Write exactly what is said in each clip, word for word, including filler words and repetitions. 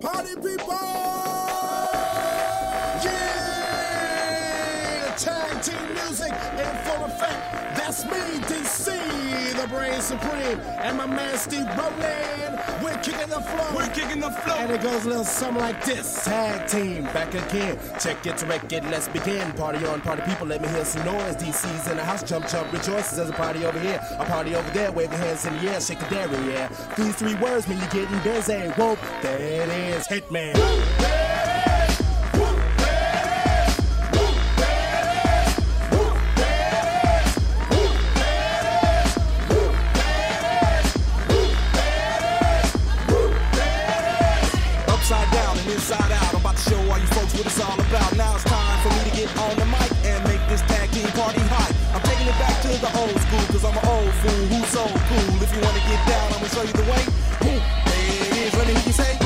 Party people! Yeah! Tag team music in full effect. That's me, D C, the brain supreme, and my man Steve Rowland. We're kicking the flow. We're kicking the flow. And it goes a little something like this. Tag team, back again. Check it to wreck it, let's begin. Party on, party people, let me hear some noise. D C's in the house, jump, jump, rejoices. There's a party over here, a party over there. Wave your hands in the air, shake the dairy, yeah. These three words mean you're getting busy. Whoa, there it is, Hitman. Inside out, I'm about to show all you folks what it's all about. Now it's time for me to get on the mic and make this tag team party hype. I'm taking it back to the old school, cause I'm an old fool who's so cool. If you wanna get down, I'm gonna show you the way. Boom, there it is, let me hear you say.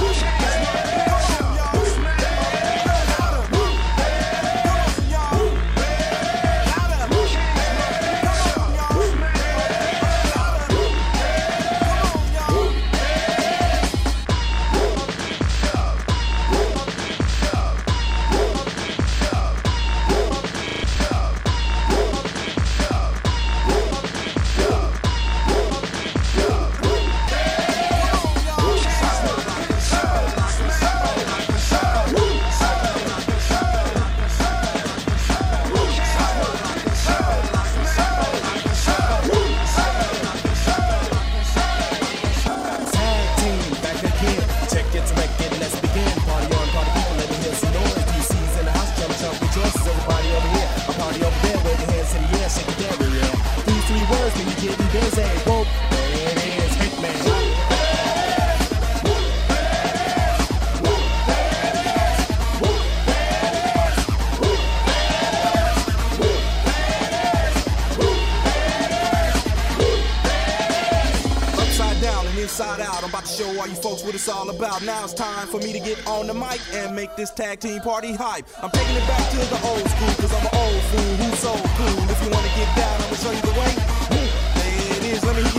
Inside out, I'm about to show all you folks what it's all about. Now it's time for me to get on the mic and make this tag team party hype. I'm taking it back to the old school, cause I'm an old fool who's so cool. If you wanna get down, I'm gonna show you the way. There it is, let me